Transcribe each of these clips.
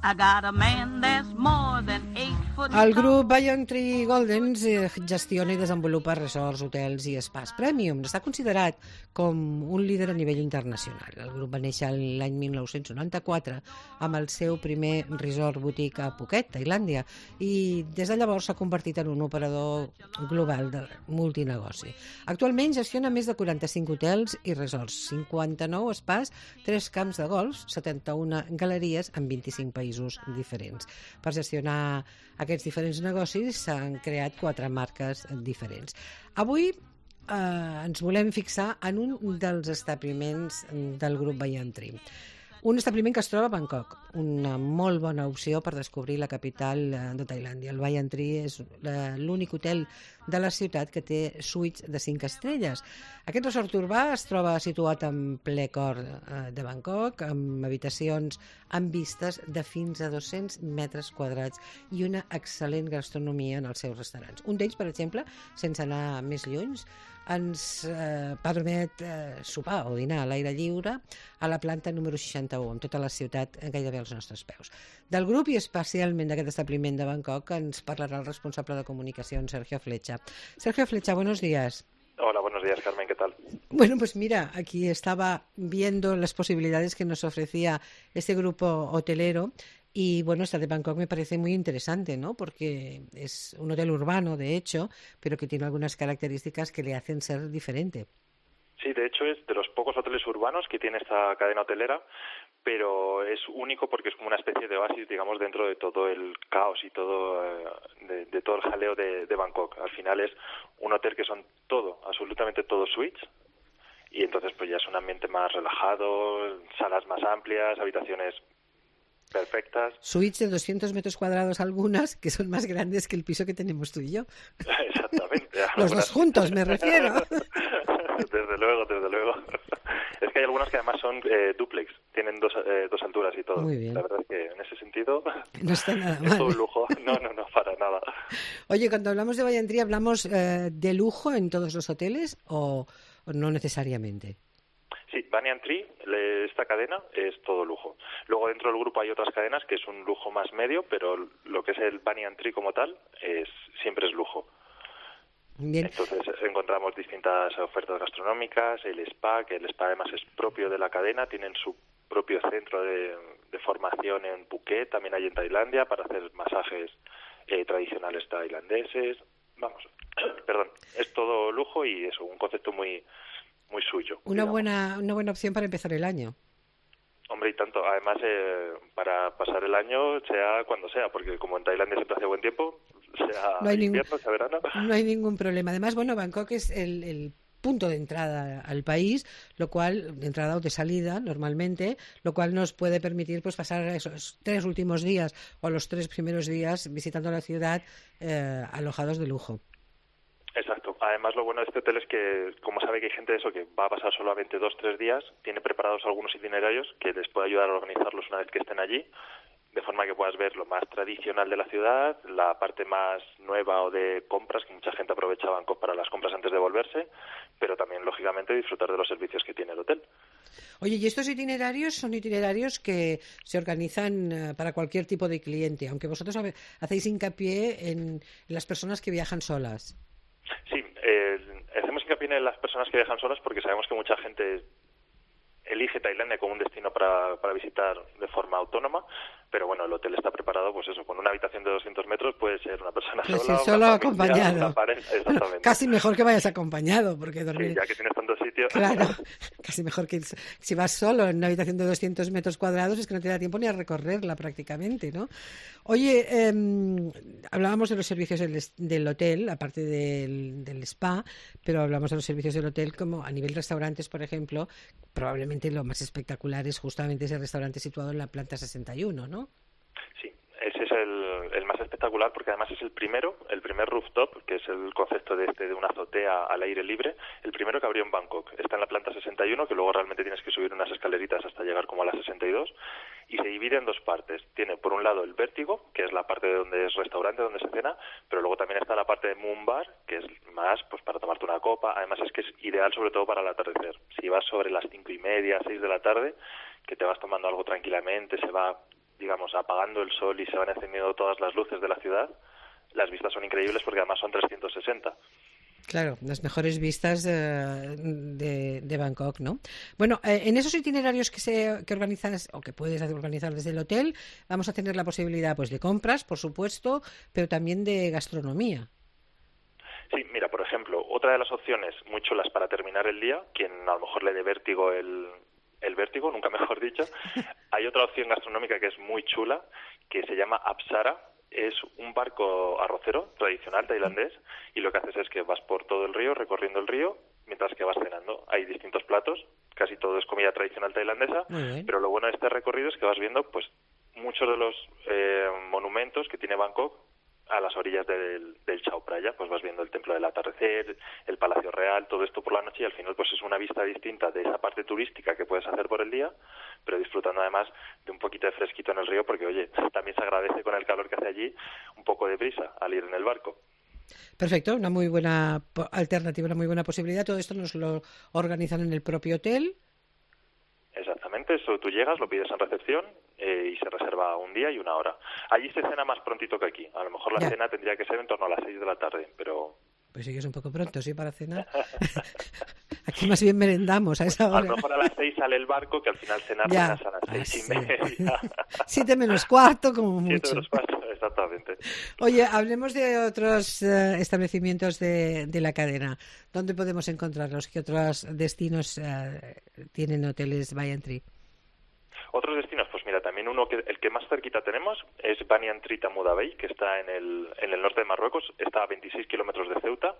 I got a man that's more than 8 foot El tall. grup Banyan Tree Goldens gestiona i desenvolupa resorts, hotels i spas premium. Està considerat com un líder a nivell internacional. El grup va néixer l'any 1994 amb el seu primer resort boutique a Phuket, Tailàndia, i des de llavors s'ha convertit en un operador global de multinegoci. Actualment gestiona més de 45 hotels i resorts, 59 spas, 3 camps de golf, 71 galeries en 25 països diferents. Per gestionar aquests diferents negocis s'han creat 4 marques diferents. Avui ens volem fixar en un dels establiments del grup Banyan Tree. Un establiment que es troba a Bangkok, una molt bona opció per descobrir la capital de Tailàndia. El Banyan Tree és l'únic hotel de la ciutat que té suites de 5 estrelles. Aquest resort urbà es troba situat en ple cor de Bangkok, amb habitacions amb vistes de fins a 200 metres quadrats i una excel·lent gastronomia en els seus restaurants. Un d'ells, per exemple, sense anar més lluny, ens permet sopar o dinar a l'aire lliure a la planta número 61, amb tota la ciutat gairebé als nostres peus. Del grup i especialment d'aquest establiment de Bangkok ens parlarà el responsable de comunicació, Sergio Flecha. Sergio Flecha, buenos días. Hola, buenos días, Carmen, ¿qué tal? Bueno, pues mira, aquí estaba viendo las posibilidades que nos ofrecía este grupo hotelero. Y bueno, esta de Bangkok me parece muy interesante, ¿no? Porque es un hotel urbano, de hecho, pero que tiene algunas características que le hacen ser diferente. Sí, de hecho es de los pocos hoteles urbanos que tiene esta cadena hotelera, pero es único porque es como una especie de oasis, digamos, dentro de todo el caos y todo de todo el jaleo de Bangkok. Al final es un hotel que son absolutamente todo suites, y entonces pues ya es un ambiente más relajado, salas más amplias, habitaciones perfectas. Suites de 200 metros cuadrados algunas, que son más grandes que el piso que tenemos tú y yo. Exactamente. Los dos juntos, me refiero. Desde luego. Es que hay algunas que además son dúplex, tienen dos alturas y todo. Muy bien. La verdad es que en ese sentido no está nada mal. Es todo un lujo. No, para nada. Oye, cuando hablamos de Banyan Tree, ¿hablamos de lujo en todos los hoteles o no necesariamente? Sí, Banyan Tree, esta cadena es todo lujo. Luego dentro del grupo hay otras cadenas que es un lujo más medio, pero lo que es el Banyan Tree como tal siempre es lujo. Bien. Entonces encontramos distintas ofertas gastronómicas, el spa, que el spa además es propio de la cadena, tienen su propio centro de formación en Phuket, también hay en Tailandia para hacer masajes tradicionales tailandeses. Perdón, es todo lujo y eso, un concepto muy suyo. Una buena opción para empezar el año. Hombre, y tanto. Además, para pasar el año, sea cuando sea, porque como en Tailandia siempre hace buen tiempo, sea invierno, sea verano. No hay ningún problema. Además, bueno, Bangkok es el punto de entrada al país, de entrada o de salida normalmente, lo cual nos puede permitir pues pasar esos 3 últimos días o los 3 primeros días visitando la ciudad alojados de lujo. Exacto. Además, lo bueno de este hotel es que, como sabe que hay gente que va a pasar solamente 2-3 días, tiene preparados algunos itinerarios que les puede ayudar a organizarlos una vez que estén allí, de forma que puedas ver lo más tradicional de la ciudad, la parte más nueva o de compras, que mucha gente aprovecha Bangkok para las compras antes de volverse, pero también, lógicamente, disfrutar de los servicios que tiene el hotel. Oye, y estos itinerarios son itinerarios que se organizan para cualquier tipo de cliente, aunque vosotros hacéis hincapié en las personas que viajan solas. Sí, hacemos hincapié en las personas que viajan solas porque sabemos que mucha gente elige Tailandia como un destino para visitar de forma autónoma, pero bueno, el hotel está preparado, pues eso, con una habitación de 200 metros puede ser una persona sola, solo una acompañado. Una pareja, exactamente. Casi mejor que vayas acompañado, porque dormir... Sí, ya que tienes tantos sitios. Claro, casi mejor que si vas solo en una habitación de 200 metros cuadrados es que no te da tiempo ni a recorrerla prácticamente, ¿no? Oye, hablábamos de los servicios del hotel, aparte del spa, pero hablamos de los servicios del hotel como a nivel restaurantes, por ejemplo, probablemente lo más espectacular es justamente ese restaurante situado en la planta 61, ¿no? Sí, ese es el más espectacular porque además es el primer rooftop, que es el concepto de una azotea al aire libre, el primero que abrió en Bangkok. Está en la planta 61, que luego realmente tienes que subir unas escaleritas hasta llegar como a la 62, y se divide en 2 partes. Tiene por un lado el vértigo, que es la parte de donde es restaurante, donde se cena, pero luego también está la parte de Moon Bar, que es más pues para tomarte una copa. Además es que es ideal sobre todo para el atardecer. Si vas sobre las 5:30, 6 de la tarde, que te vas tomando algo tranquilamente, se va digamos, apagando el sol y se van encendiendo todas las luces de la ciudad, las vistas son increíbles porque además son 360. Claro, las mejores vistas de Bangkok, ¿no? Bueno, en esos itinerarios que organizas o que puedes organizar desde el hotel, vamos a tener la posibilidad pues de compras, por supuesto, pero también de gastronomía. Sí, mira, por ejemplo, otra de las opciones muy chulas para terminar el día, quien a lo mejor le dé vértigo el vértigo, nunca mejor dicho, hay otra opción gastronómica que es muy chula, que se llama Apsara. Es un barco arrocero tradicional tailandés y lo que haces es que vas por todo el río, recorriendo el río, mientras que vas cenando. Hay distintos platos, casi todo es comida tradicional tailandesa, pero lo bueno de este recorrido es que vas viendo pues muchos de los monumentos que tiene Bangkok a las orillas del Chao Phraya. Pues vas viendo el templo del atardecer, el Palacio Real, todo esto por la noche, y al final pues es una vista distinta de esa parte turística que puedes hacer por el día, pero disfrutando además de un poquito de fresquito en el río, porque oye, también se agradece con el calor que hace allí un poco de brisa al ir en el barco. Perfecto, una muy buena alternativa, una muy buena posibilidad. Todo esto nos lo organizan en el propio hotel. Exactamente, eso tú llegas, lo pides en recepción y se reserva un día y una hora. Allí se cena más prontito que aquí. A lo mejor la cena tendría que ser en torno a las 6 de la tarde, pero... Pues sí que es un poco pronto, ¿sí? Para cenar. Aquí más bien merendamos a esa hora. A lo mejor a las 6 sale el barco, que al final cenas a las 6:30. 7 menos cuarto, como mucho. 7 menos cuarto, exactamente. Oye, hablemos de otros establecimientos de la cadena. ¿Dónde podemos encontrarlos? ¿Qué otros destinos tienen hoteles Banyan Tree? Otros destinos, pues mira, también el que más cerquita tenemos es Banyan Tree Tamuda Bay, que está en el norte de Marruecos, está a 26 kilómetros de Ceuta,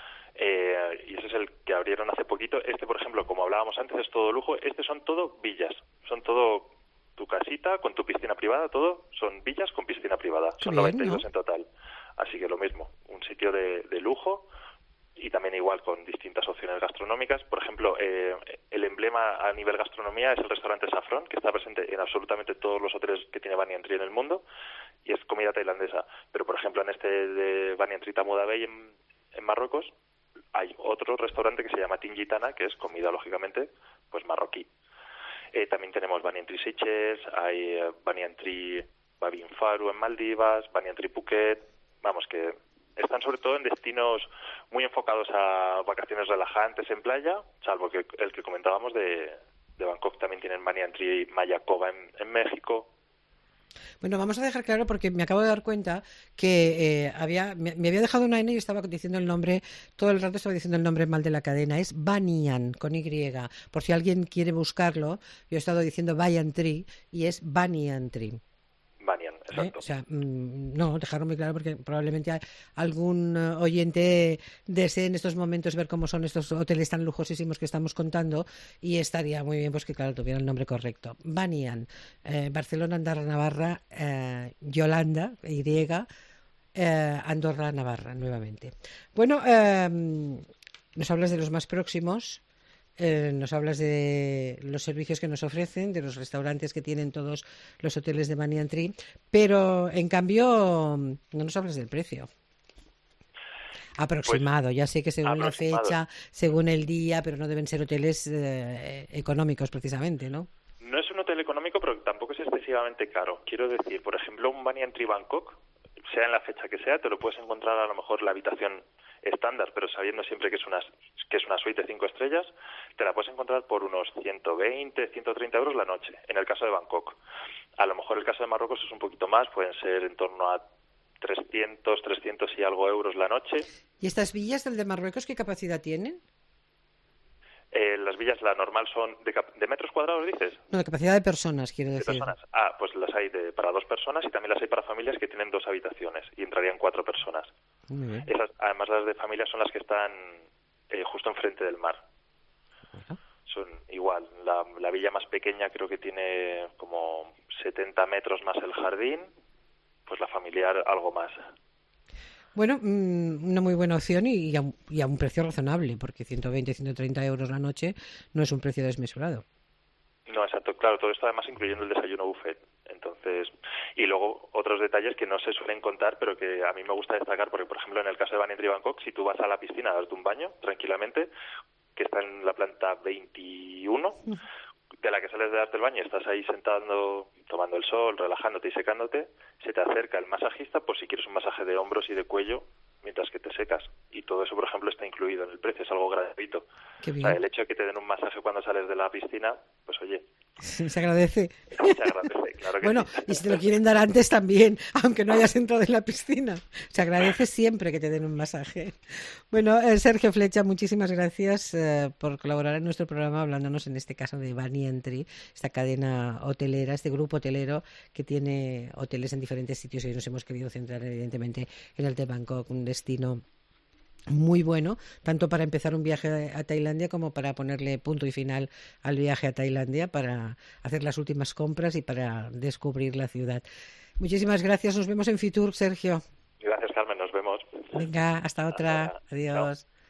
y ese es el que abrieron hace poquito. Este, por ejemplo, como hablábamos antes, es todo lujo. Son todo villas, son todo tu casita con tu piscina privada, todo son villas con piscina privada. Son 92 en total. Así que lo mismo, un sitio de lujo, y también igual con distintas opciones gastronómicas. Por ejemplo, el emblema a nivel gastronomía es el restaurante Saffron, que está presente en absolutamente todos los hoteles que tiene Banyan Tree en el mundo, y es comida tailandesa. Pero, por ejemplo, en este de Banyan Tree Tamuda Bay en Marruecos, hay otro restaurante que se llama Tingitana, que es comida, lógicamente, pues marroquí. También tenemos Banyan Tree Seychelles, hay Banyan Tree Babin Faru en Maldivas, Banyan Tree Phuket. Vamos, que están sobre todo en destinos muy enfocados a vacaciones relajantes en playa, salvo que el que comentábamos de Bangkok. También tienen Banyan Tree Mayakoba en México. Bueno, vamos a dejar claro, porque me acabo de dar cuenta que me había dejado una N y estaba diciendo el nombre, todo el rato estaba diciendo el nombre mal de la cadena. Es Banyan, con Y. Por si alguien quiere buscarlo, yo he estado diciendo Banyan Tree y es Banyan Tree. Banyan, exacto. O sea, no, dejarlo muy claro, porque probablemente algún oyente desee en estos momentos ver cómo son estos hoteles tan lujosísimos que estamos contando, y estaría muy bien pues que, claro, tuviera el nombre correcto. Banyan, Barcelona, Andorra, Navarra, Yolanda, Y, Andorra, Navarra, nuevamente. Bueno, nos hablas de los más próximos. Nos hablas de los servicios que nos ofrecen, de los restaurantes que tienen todos los hoteles de Banyan Tree, pero en cambio no nos hablas del precio aproximado. Pues, ya sé que según la fecha, según el día, pero no deben ser hoteles económicos precisamente, ¿no? No es un hotel económico, pero tampoco es excesivamente caro. Quiero decir, por ejemplo, un Banyan Tree Bangkok, sea en la fecha que sea, te lo puedes encontrar a lo mejor la habitación estándar, pero sabiendo siempre que es una suite de 5 estrellas, te la puedes encontrar por unos 120, 130 euros la noche, en el caso de Bangkok. A lo mejor el caso de Marruecos es un poquito más, pueden ser en torno a 300 y algo euros la noche. ¿Y estas villas del de Marruecos qué capacidad tienen? Las villas, la normal son de metros cuadrados, dices. No, de capacidad de personas, quiero decir. ¿De personas? Ah, pues las hay para 2 personas, y también las hay para familias que tienen 2 habitaciones y entrarían 4 personas. Muy bien. Esas, además, las de familias son las que están justo enfrente del mar. Ajá. Son igual, la villa más pequeña creo que tiene como 70 metros más el jardín, pues la familiar algo más. Bueno, una muy buena opción y a un precio razonable, porque 120, 130 euros la noche no es un precio desmesurado. No, exacto, claro, todo esto además incluyendo el desayuno buffet. Entonces, y luego otros detalles que no se suelen contar, pero que a mí me gusta destacar, porque por ejemplo en el caso de Banyan Tree Bangkok, si tú vas a la piscina a darte un baño tranquilamente, que está en la planta 21, de la que sales de darte el baño, estás ahí sentando, tomando el sol, relajándote y secándote, se te acerca el masajista por si quieres un masaje de hombros y de cuello mientras que te secas. Y todo eso, por ejemplo, está incluido en el precio, es algo gratuito. Qué bien. O sea, el hecho de que te den un masaje cuando sales de la piscina, pues oye... Se agradece. Se agradece, claro que bueno, sí. y si te lo quieren dar antes también, aunque no hayas entrado en la piscina. Se agradece siempre que te den un masaje. Bueno, Sergio Flecha, muchísimas gracias por colaborar en nuestro programa hablándonos en este caso de Banyan Tree, esta cadena hotelera, este grupo hotelero que tiene hoteles en diferentes sitios y hoy nos hemos querido centrar evidentemente en el de Bangkok, un destino muy bueno, tanto para empezar un viaje a Tailandia como para ponerle punto y final al viaje a Tailandia, para hacer las últimas compras y para descubrir la ciudad. Muchísimas gracias, nos vemos en Fitur, Sergio. Gracias, Carmen, nos vemos. Venga, hasta otra. Adiós. Chao.